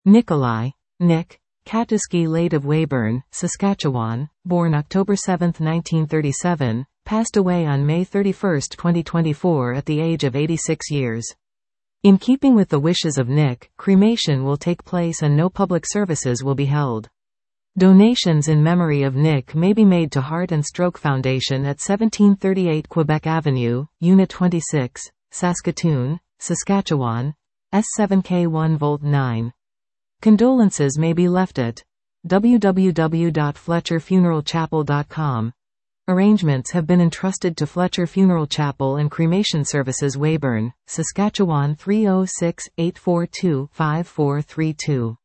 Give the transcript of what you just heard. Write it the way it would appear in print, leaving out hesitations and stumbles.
Nikolai, Nick, Katuski Late of Weyburn, Saskatchewan, born October 7, 1937, passed away on May 31, 2024 at the age of 86 years. In keeping with the wishes of Nick, cremation will take place and no public services will be held. Donations in memory of Nick may be made to Heart and Stroke Foundation at 1738 Quebec Avenue, Unit 26, Saskatoon, Saskatchewan, S7K1 Volt 9. Condolences may be left at www.fletcherfuneralchapel.com. Arrangements have been entrusted to Fletcher Funeral Chapel and Cremation Services, Weyburn, Saskatchewan 306-842-5432.